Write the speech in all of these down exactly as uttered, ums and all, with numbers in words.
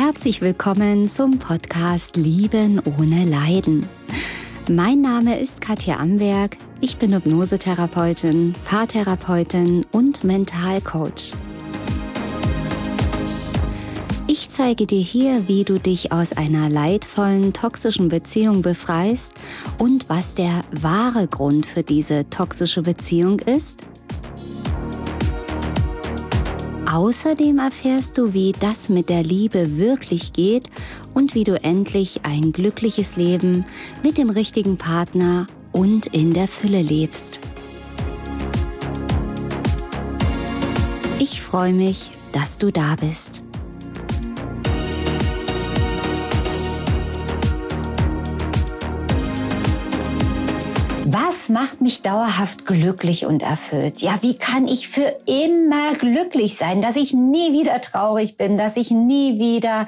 Herzlich willkommen zum Podcast Lieben ohne Leiden. Mein Name ist Katja Amberg, ich bin Hypnosetherapeutin, Paartherapeutin und Mentalcoach. Ich zeige dir hier, wie du dich aus einer leidvollen, toxischen Beziehung befreist und was der wahre Grund für diese toxische Beziehung ist. Außerdem erfährst du, wie das mit der Liebe wirklich geht und wie du endlich ein glückliches Leben mit dem richtigen Partner und in der Fülle lebst. Ich freue mich, dass du da bist. Was macht mich dauerhaft glücklich und erfüllt? Ja, wie kann ich für immer glücklich sein, dass ich nie wieder traurig bin, dass ich nie wieder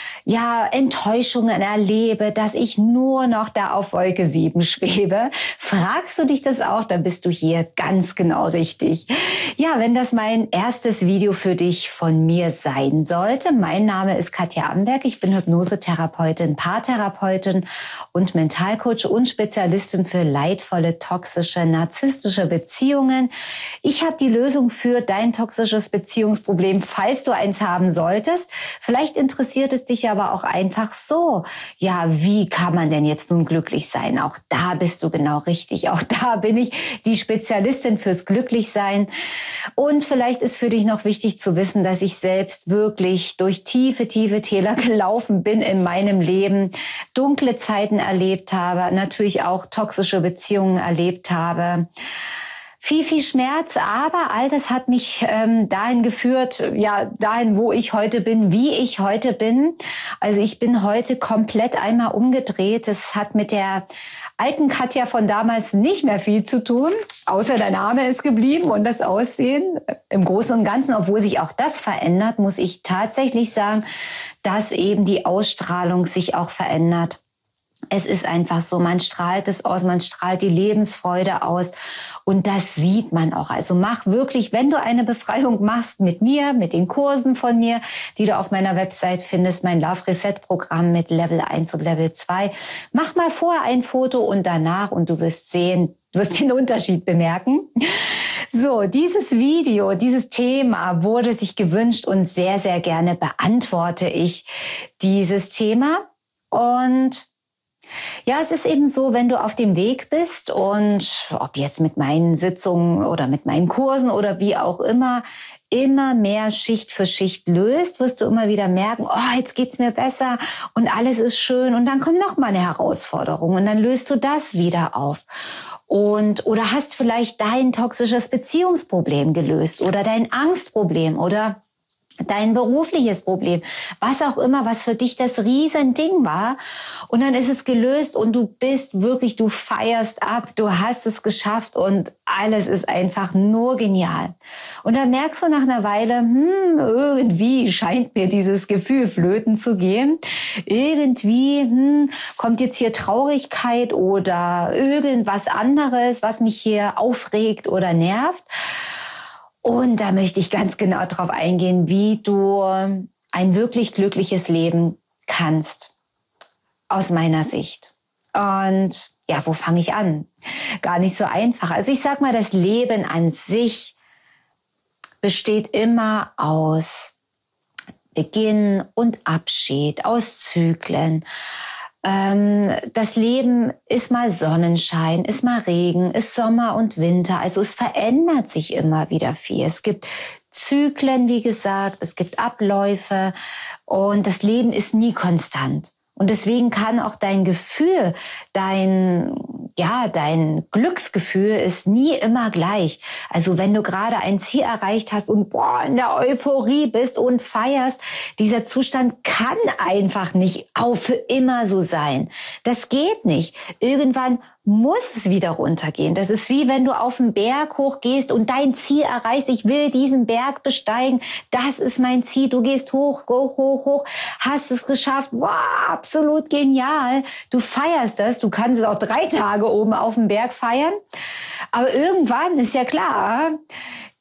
ja, Enttäuschungen erlebe, dass ich nur noch da auf Wolke sieben schwebe? Fragst du dich das auch, dann bist du hier ganz genau richtig. Ja, wenn das mein erstes Video für dich von mir sein sollte. Mein Name ist Katja Amberg, ich bin Hypnosetherapeutin, Paartherapeutin und Mentalcoach und Spezialistin für leidvolle, toxische, narzisstische Beziehungen. Ich habe die Lösung für dein toxisches Beziehungsproblem, falls du eins haben solltest. Vielleicht interessiert es dich ja aber auch einfach so. Ja, wie kann man denn jetzt nun glücklich sein? Auch da bist du genau richtig. Auch da bin ich die Spezialistin fürs Glücklichsein. Und vielleicht ist für dich noch wichtig zu wissen, dass ich selbst wirklich durch tiefe, tiefe Täler gelaufen bin in meinem Leben, dunkle Zeiten erlebt habe, natürlich auch toxische Beziehungen erlebt habe. Viel, viel Schmerz, aber all das hat mich ähm, dahin geführt, ja, dahin, wo ich heute bin, wie ich heute bin. Also ich bin heute komplett einmal umgedreht. Es hat mit der alten Katja von damals nicht mehr viel zu tun, außer der Name ist geblieben und das Aussehen. Im Großen und Ganzen, obwohl sich auch das verändert, muss ich tatsächlich sagen, dass eben die Ausstrahlung sich auch verändert. Es ist einfach so, man strahlt es aus, man strahlt die Lebensfreude aus und das sieht man auch. Also mach wirklich, wenn du eine Befreiung machst mit mir, mit den Kursen von mir, die du auf meiner Website findest, mein Love Reset Programm mit Level eins und Level zwei, mach mal vorher ein Foto und danach und du wirst sehen, du wirst den Unterschied bemerken. So, dieses Video, dieses Thema wurde sich gewünscht und sehr, sehr gerne beantworte ich dieses Thema. Und ja, es ist eben so, wenn du auf dem Weg bist und ob jetzt mit meinen Sitzungen oder mit meinen Kursen oder wie auch immer, immer mehr Schicht für Schicht löst, wirst du immer wieder merken, oh, jetzt geht's mir besser und alles ist schön und dann kommt noch mal eine Herausforderung und dann löst du das wieder auf. Und, oder hast vielleicht dein toxisches Beziehungsproblem gelöst oder dein Angstproblem oder dein berufliches Problem, was auch immer, was für dich das Riesending war. Und dann ist es gelöst und du bist wirklich, du feierst ab, du hast es geschafft und alles ist einfach nur genial. Und dann merkst du nach einer Weile, hm, irgendwie scheint mir dieses Gefühl flöten zu gehen. Irgendwie hm, kommt jetzt hier Traurigkeit oder irgendwas anderes, was mich hier aufregt oder nervt. Und da möchte ich ganz genau drauf eingehen, wie du ein wirklich glückliches Leben kannst, aus meiner Sicht. Und ja, wo fange ich an? Gar nicht so einfach. Also ich sag mal, das Leben an sich besteht immer aus Beginn und Abschied, aus Zyklen. Das Leben ist mal Sonnenschein, ist mal Regen, ist Sommer und Winter. Also es verändert sich immer wieder viel. Es gibt Zyklen, wie gesagt, es gibt Abläufe und das Leben ist nie konstant. Und deswegen kann auch dein Gefühl, dein, ja, dein Glücksgefühl ist nie immer gleich. Also wenn du gerade ein Ziel erreicht hast und boah, in der Euphorie bist und feierst, dieser Zustand kann einfach nicht auch für immer so sein. Das geht nicht. Irgendwann muss es wieder runtergehen. Das ist wie wenn du auf den Berg hochgehst und dein Ziel erreichst. Ich will diesen Berg besteigen. Das ist mein Ziel. Du gehst hoch, hoch, hoch, hoch, hast es geschafft. Wow, absolut genial. Du feierst das. Du kannst es auch drei Tage oben auf dem Berg feiern. Aber irgendwann ist ja klar,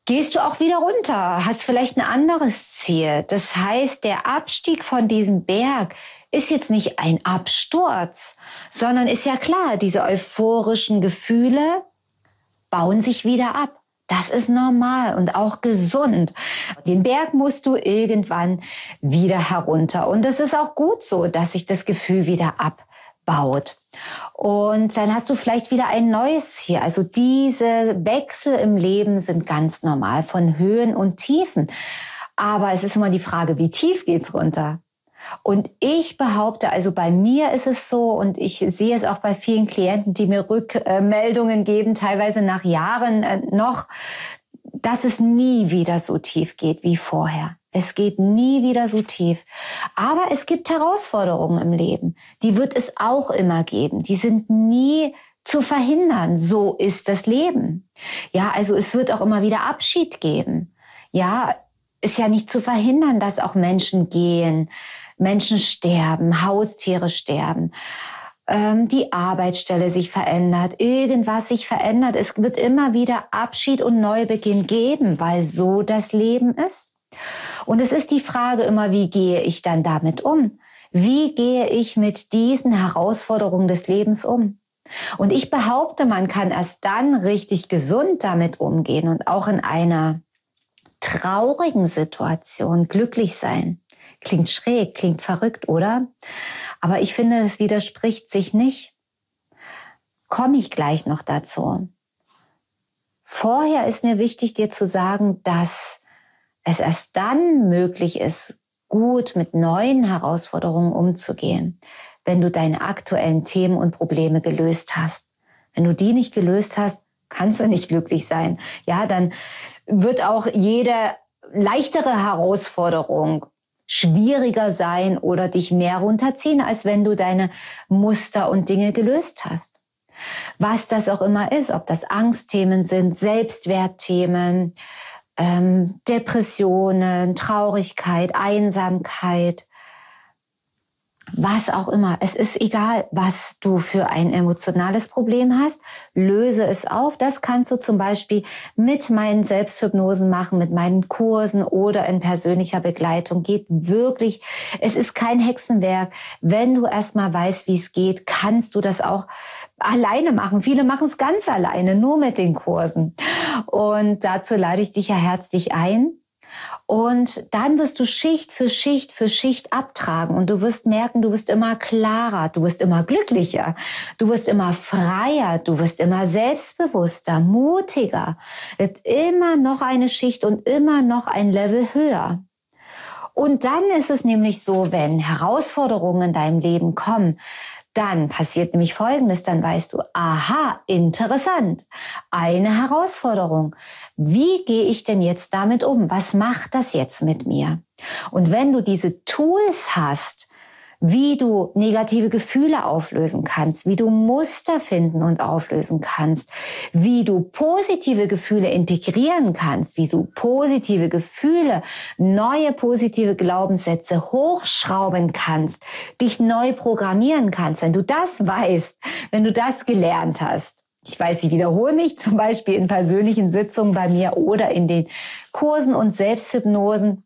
gehst du auch wieder runter, hast vielleicht ein anderes Ziel. Das heißt, der Abstieg von diesem Berg ist jetzt nicht ein Absturz, sondern ist ja klar, diese euphorischen Gefühle bauen sich wieder ab. Das ist normal und auch gesund. Den Berg musst du irgendwann wieder herunter. Und es ist auch gut so, dass sich das Gefühl wieder abbaut. Und dann hast du vielleicht wieder ein neues Ziel. Also diese Wechsel im Leben sind ganz normal von Höhen und Tiefen. Aber es ist immer die Frage, wie tief geht's runter? Und ich behaupte, also bei mir ist es so, und ich sehe es auch bei vielen Klienten, die mir Rückmeldungen geben, teilweise nach Jahren noch, dass es nie wieder so tief geht wie vorher. Es geht nie wieder so tief. Aber es gibt Herausforderungen im Leben. Die wird es auch immer geben. Die sind nie zu verhindern. So ist das Leben. Ja, also es wird auch immer wieder Abschied geben. Ja, ist ja nicht zu verhindern, dass auch Menschen gehen. Menschen sterben, Haustiere sterben, ähm, die Arbeitsstelle sich verändert, irgendwas sich verändert. Es wird immer wieder Abschied und Neubeginn geben, weil so das Leben ist. Und es ist die Frage immer, wie gehe ich dann damit um? Wie gehe ich mit diesen Herausforderungen des Lebens um? Und ich behaupte, man kann erst dann richtig gesund damit umgehen und auch in einer traurigen Situation glücklich sein. Klingt schräg, klingt verrückt, oder? Aber ich finde, das widerspricht sich nicht. Komme ich gleich noch dazu. Vorher ist mir wichtig, dir zu sagen, dass es erst dann möglich ist, gut mit neuen Herausforderungen umzugehen, wenn du deine aktuellen Themen und Probleme gelöst hast. Wenn du die nicht gelöst hast, kannst du nicht glücklich sein. Ja, dann wird auch jede leichtere Herausforderung schwieriger sein oder dich mehr runterziehen, als wenn du deine Muster und Dinge gelöst hast. Was das auch immer ist, ob das Angstthemen sind, Selbstwertthemen, ähm, Depressionen, Traurigkeit, Einsamkeit, was auch immer. Es ist egal, was du für ein emotionales Problem hast. Löse es auf. Das kannst du zum Beispiel mit meinen Selbsthypnosen machen, mit meinen Kursen oder in persönlicher Begleitung. Geht wirklich. Es ist kein Hexenwerk. Wenn du erstmal weißt, wie es geht, kannst du das auch alleine machen. Viele machen es ganz alleine, nur mit den Kursen. Und dazu lade ich dich ja herzlich ein. Und dann wirst du Schicht für Schicht für Schicht abtragen und du wirst merken, du wirst immer klarer, du wirst immer glücklicher, du wirst immer freier, du wirst immer selbstbewusster, mutiger. Wird immer noch eine Schicht und immer noch ein Level höher. Und dann ist es nämlich so, wenn Herausforderungen in deinem Leben kommen, dann passiert nämlich Folgendes, dann weißt du, aha, interessant, eine Herausforderung. Wie gehe ich denn jetzt damit um? Was macht das jetzt mit mir? Und wenn du diese Tools hast, wie du negative Gefühle auflösen kannst, wie du Muster finden und auflösen kannst, wie du positive Gefühle integrieren kannst, wie du positive Gefühle, neue positive Glaubenssätze hochschrauben kannst, dich neu programmieren kannst, wenn du das weißt, wenn du das gelernt hast. Ich weiß, ich wiederhole mich zum Beispiel in persönlichen Sitzungen bei mir oder in den Kursen und Selbsthypnosen.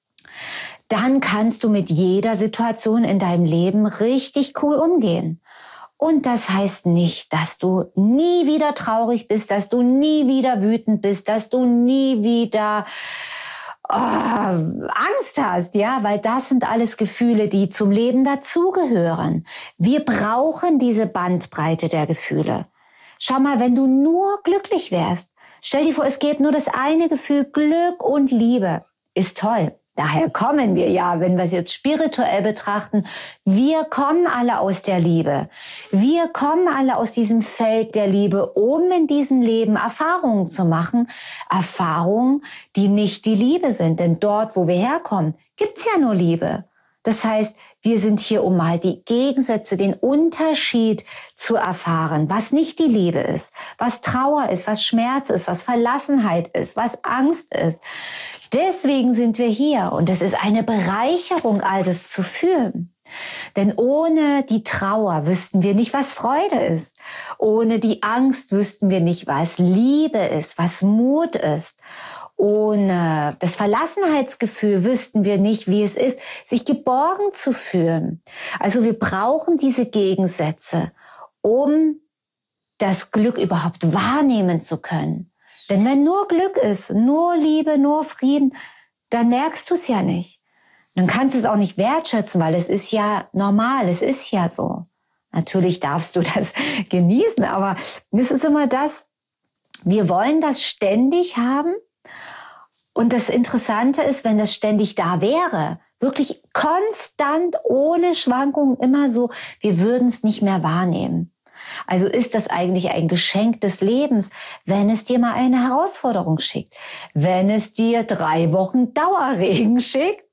Dann kannst du mit jeder Situation in deinem Leben richtig cool umgehen. Und das heißt nicht, dass du nie wieder traurig bist, dass du nie wieder wütend bist, dass du nie wieder oh, Angst hast, ja, weil das sind alles Gefühle, die zum Leben dazugehören. Wir brauchen diese Bandbreite der Gefühle. Schau mal, wenn du nur glücklich wärst, stell dir vor, es gäbe nur das eine Gefühl, Glück und Liebe, ist toll. Daher kommen wir ja, wenn wir es jetzt spirituell betrachten, wir kommen alle aus der Liebe. Wir kommen alle aus diesem Feld der Liebe, um in diesem Leben Erfahrungen zu machen. Erfahrungen, die nicht die Liebe sind. Denn dort, wo wir herkommen, gibt's ja nur Liebe. Das heißt, wir sind hier, um mal die Gegensätze, den Unterschied zu erfahren, was nicht die Liebe ist, was Trauer ist, was Schmerz ist, was Verlassenheit ist, was Angst ist. Deswegen sind wir hier und es ist eine Bereicherung, all das zu fühlen. Denn ohne die Trauer wüssten wir nicht, was Freude ist. Ohne die Angst wüssten wir nicht, was Liebe ist, was Mut ist. Ohne das Verlassenheitsgefühl wüssten wir nicht, wie es ist, sich geborgen zu fühlen. Also wir brauchen diese Gegensätze, um das Glück überhaupt wahrnehmen zu können. Denn wenn nur Glück ist, nur Liebe, nur Frieden, dann merkst du es ja nicht. Dann kannst du es auch nicht wertschätzen, weil es ist ja normal, es ist ja so. Natürlich darfst du das genießen, aber es ist immer das, wir wollen das ständig haben. Und das Interessante ist, wenn das ständig da wäre, wirklich konstant, ohne Schwankungen, immer so, wir würden es nicht mehr wahrnehmen. Also ist das eigentlich ein Geschenk des Lebens, wenn es dir mal eine Herausforderung schickt, wenn es dir drei Wochen Dauerregen schickt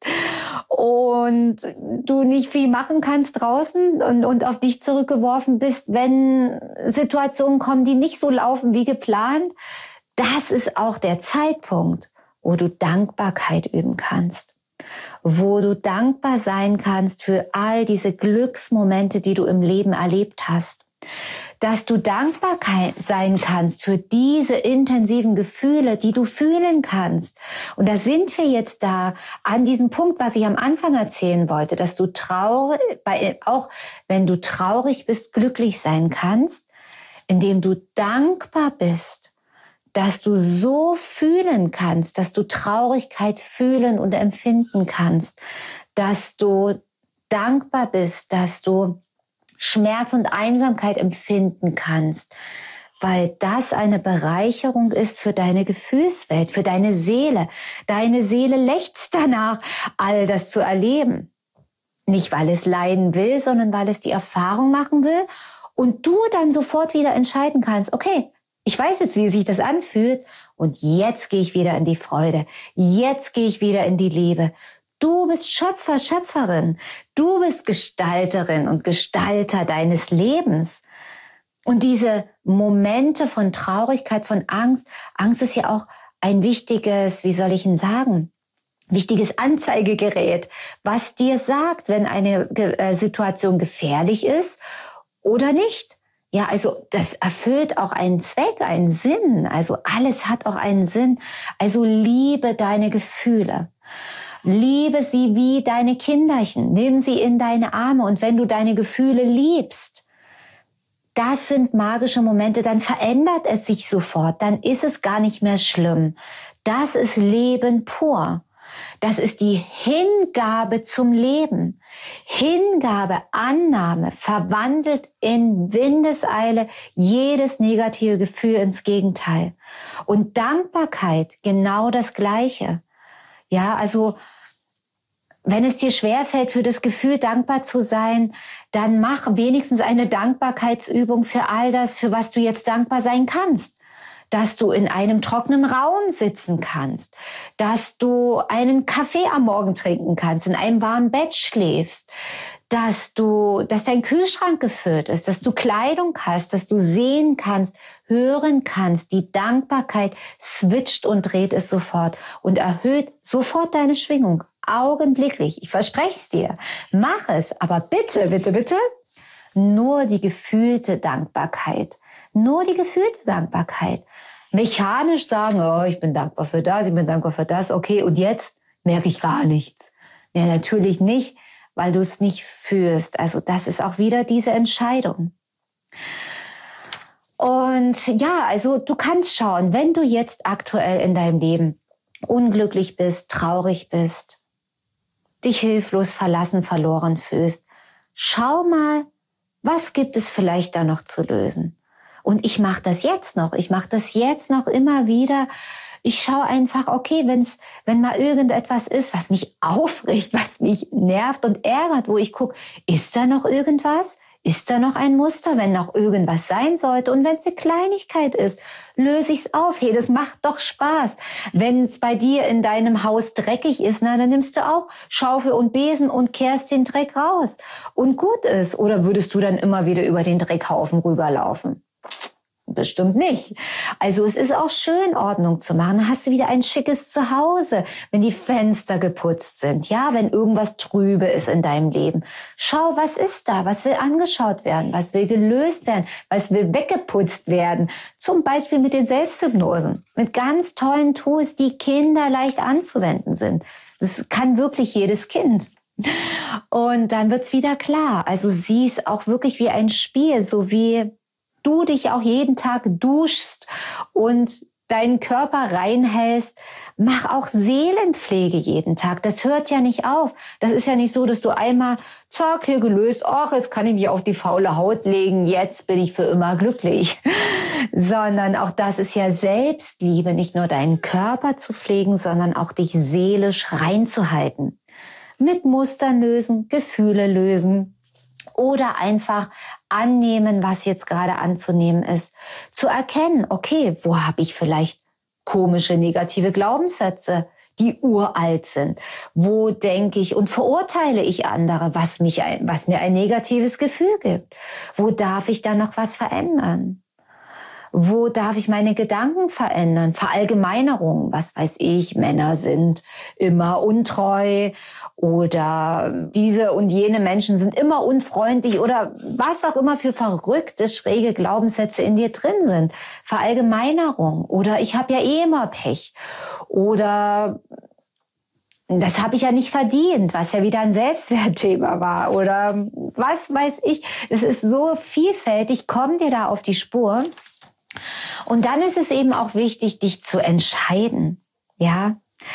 und du nicht viel machen kannst draußen und, und auf dich zurückgeworfen bist, wenn Situationen kommen, die nicht so laufen wie geplant. Das ist auch der Zeitpunkt, wo du Dankbarkeit üben kannst, wo du dankbar sein kannst für all diese Glücksmomente, die du im Leben erlebt hast. Dass du dankbar sein kannst für diese intensiven Gefühle, die du fühlen kannst. Und da sind wir jetzt da an diesem Punkt, was ich am Anfang erzählen wollte, dass du traurig, auch wenn du traurig bist, glücklich sein kannst, indem du dankbar bist, dass du so fühlen kannst, dass du Traurigkeit fühlen und empfinden kannst, dass du dankbar bist, dass du Schmerz und Einsamkeit empfinden kannst, weil das eine Bereicherung ist für deine Gefühlswelt, für deine Seele. Deine Seele lechzt danach, all das zu erleben. Nicht, weil es leiden will, sondern weil es die Erfahrung machen will und du dann sofort wieder entscheiden kannst, okay, ich weiß jetzt, wie sich das anfühlt und jetzt gehe ich wieder in die Freude, jetzt gehe ich wieder in die Liebe. Du bist Schöpfer, Schöpferin. Du bist Gestalterin und Gestalter deines Lebens. Und diese Momente von Traurigkeit, von Angst, Angst ist ja auch ein wichtiges, wie soll ich denn sagen, wichtiges Anzeigegerät, was dir sagt, wenn eine äh, Situation gefährlich ist oder nicht. Ja, also das erfüllt auch einen Zweck, einen Sinn. Also alles hat auch einen Sinn. Also liebe deine Gefühle. Liebe sie wie deine Kinderchen. Nimm sie in deine Arme. Und wenn du deine Gefühle liebst, das sind magische Momente, dann verändert es sich sofort. Dann ist es gar nicht mehr schlimm. Das ist Leben pur. Das ist die Hingabe zum Leben. Hingabe, Annahme verwandelt in Windeseile jedes negative Gefühl ins Gegenteil. Und Dankbarkeit genau das Gleiche. Ja, also wenn es dir schwerfällt, für das Gefühl dankbar zu sein, dann mach wenigstens eine Dankbarkeitsübung für all das, für was du jetzt dankbar sein kannst. Dass du in einem trockenen Raum sitzen kannst, dass du einen Kaffee am Morgen trinken kannst, in einem warmen Bett schläfst, dass du, dass dein Kühlschrank gefüllt ist, dass du Kleidung hast, dass du sehen kannst, hören kannst. Die Dankbarkeit switcht und dreht es sofort und erhöht sofort deine Schwingung. Augenblicklich. Ich verspreche es dir. Mach es. Aber bitte, bitte, bitte, nur die gefühlte Dankbarkeit. Nur die gefühlte Dankbarkeit. Mechanisch sagen, oh, ich bin dankbar für das, ich bin dankbar für das. Okay, und jetzt merke ich gar nichts. Ja, natürlich nicht, weil du es nicht fühlst. Also das ist auch wieder diese Entscheidung. Und ja, also du kannst schauen, wenn du jetzt aktuell in deinem Leben unglücklich bist, traurig bist, dich hilflos, verlassen, verloren fühlst, schau mal, was gibt es vielleicht da noch zu lösen? Und ich mache das jetzt noch. Ich mache das jetzt noch immer wieder. Ich schaue einfach, okay, wenn's, wenn mal irgendetwas ist, was mich aufregt, was mich nervt und ärgert, wo ich gucke, ist da noch irgendwas? Ist da noch ein Muster, wenn noch irgendwas sein sollte? Und wenn es eine Kleinigkeit ist, löse ich es auf. Hey, das macht doch Spaß. Wenn es bei dir in deinem Haus dreckig ist, na, dann nimmst du auch Schaufel und Besen und kehrst den Dreck raus. Und gut ist. Oder würdest du dann immer wieder über den Dreckhaufen rüberlaufen? Bestimmt nicht. Also es ist auch schön, Ordnung zu machen. Dann hast du wieder ein schickes Zuhause, wenn die Fenster geputzt sind. Ja, wenn irgendwas trübe ist in deinem Leben. Schau, was ist da? Was will angeschaut werden? Was will gelöst werden? Was will weggeputzt werden? Zum Beispiel mit den Selbsthypnosen. Mit ganz tollen Tools, die kinderleicht anzuwenden sind. Das kann wirklich jedes Kind. Und dann wird's wieder klar. Also sieh es auch wirklich wie ein Spiel, so wie du dich auch jeden Tag duschst und deinen Körper reinhältst. Mach auch Seelenpflege jeden Tag. Das hört ja nicht auf. Das ist ja nicht so, dass du einmal, zack, hier gelöst, ach, jetzt kann ich mich auf die faule Haut legen, jetzt bin ich für immer glücklich. Sondern auch das ist ja Selbstliebe, nicht nur deinen Körper zu pflegen, sondern auch dich seelisch reinzuhalten. Mit Mustern lösen, Gefühle lösen. Oder einfach annehmen, was jetzt gerade anzunehmen ist. Zu erkennen, okay, wo habe ich vielleicht komische negative Glaubenssätze, die uralt sind? Wo denke ich und verurteile ich andere, was, mich ein, was mir ein negatives Gefühl gibt? Wo darf ich da noch was verändern? Wo darf ich meine Gedanken verändern? Verallgemeinerungen, was weiß ich, Männer sind immer untreu oder diese und jene Menschen sind immer unfreundlich oder was auch immer für verrückte, schräge Glaubenssätze in dir drin sind. Verallgemeinerung oder ich habe ja eh immer Pech oder das habe ich ja nicht verdient, was ja wieder ein Selbstwertthema war oder was weiß ich. Es ist so vielfältig, komm dir da auf die Spur. Und dann ist es eben auch wichtig, dich zu entscheiden, ja,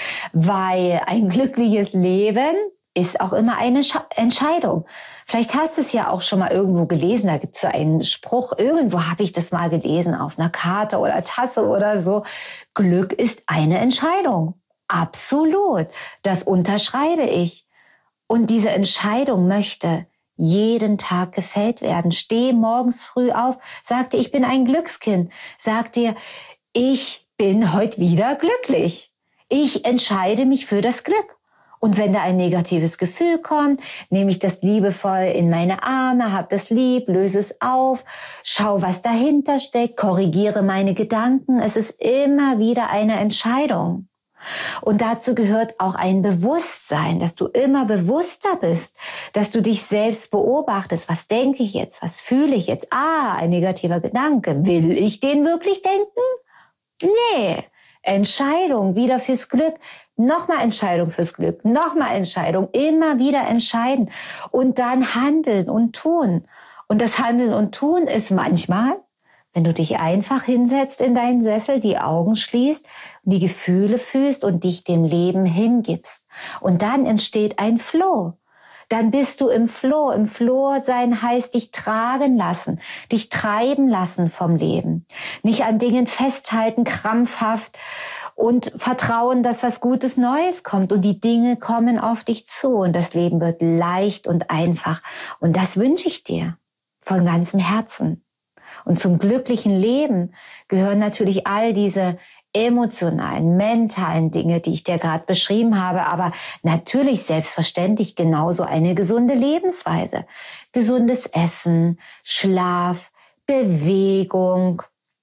weil ein glückliches Leben ist auch immer eine Entscheidung. Vielleicht hast du es ja auch schon mal irgendwo gelesen, da gibt es so einen Spruch, irgendwo habe ich das mal gelesen, auf einer Karte oder Tasse oder so. Glück ist eine Entscheidung. Absolut. Das unterschreibe ich. Und diese Entscheidung möchte jeden Tag gefällt werden. Steh morgens früh auf, sag dir, ich bin ein Glückskind. Sag dir, ich bin heute wieder glücklich. Ich entscheide mich für das Glück. Und wenn da ein negatives Gefühl kommt, nehme ich das liebevoll in meine Arme, hab das lieb, löse es auf, schau, was dahinter steckt, korrigiere meine Gedanken. Es ist immer wieder eine Entscheidung. Und dazu gehört auch ein Bewusstsein, dass du immer bewusster bist, dass du dich selbst beobachtest. Was denke ich jetzt? Was fühle ich jetzt? Ah, ein negativer Gedanke. Will ich den wirklich denken? Nee. Entscheidung wieder fürs Glück. Nochmal Entscheidung fürs Glück. Nochmal Entscheidung. Immer wieder entscheiden. Und dann handeln und tun. Und das Handeln und Tun ist manchmal, wenn du dich einfach hinsetzt in deinen Sessel, die Augen schließt, die Gefühle fühlst und dich dem Leben hingibst. Und dann entsteht ein Flow. Dann bist du im Flow. Im Flow sein heißt dich tragen lassen, dich treiben lassen vom Leben. Nicht an Dingen festhalten, krampfhaft und vertrauen, dass was Gutes Neues kommt. Und die Dinge kommen auf dich zu und das Leben wird leicht und einfach. Und das wünsche ich dir von ganzem Herzen. Und zum glücklichen Leben gehören natürlich all diese emotionalen, mentalen Dinge, die ich dir gerade beschrieben habe, aber natürlich selbstverständlich genauso eine gesunde Lebensweise. Gesundes Essen, Schlaf, Bewegung,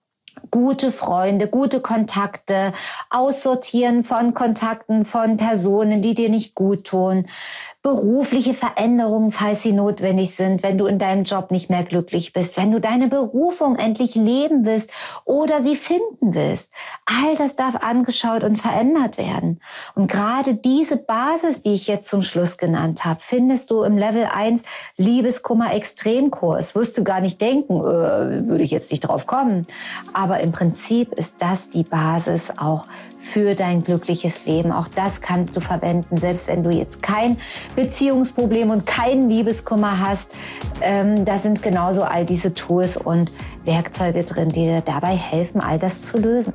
gute Freunde, gute Kontakte, Aussortieren von Kontakten von Personen, die dir nicht gut tun, berufliche Veränderungen, falls sie notwendig sind, wenn du in deinem Job nicht mehr glücklich bist, wenn du deine Berufung endlich leben willst oder sie finden willst. All das darf angeschaut und verändert werden. Und gerade diese Basis, die ich jetzt zum Schluss genannt habe, findest du im Level eins Liebeskummer Extremkurs. Wirst du gar nicht denken, äh, würde ich jetzt nicht drauf kommen. Aber im Prinzip ist das die Basis auch für dein glückliches Leben. Auch das kannst du verwenden, selbst wenn du jetzt kein Beziehungsproblem und keinen Liebeskummer hast. Ähm, da sind genauso all diese Tools und Werkzeuge drin, die dir dabei helfen, all das zu lösen.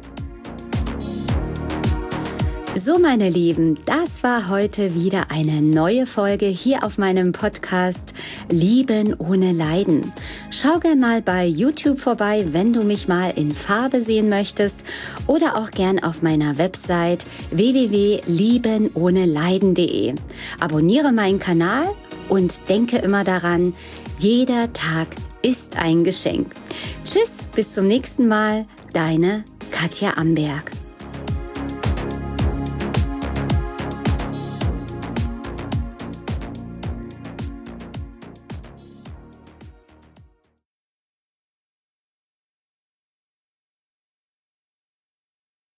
So, meine Lieben, das war heute wieder eine neue Folge hier auf meinem Podcast Lieben ohne Leiden. Schau gern mal bei YouTube vorbei, wenn du mich mal in Farbe sehen möchtest oder auch gern auf meiner Website w w w punkt lieben ohne leiden punkt de. Abonniere meinen Kanal und denke immer daran, jeder Tag ist ein Geschenk. Tschüss, bis zum nächsten Mal, deine Katja Amberg.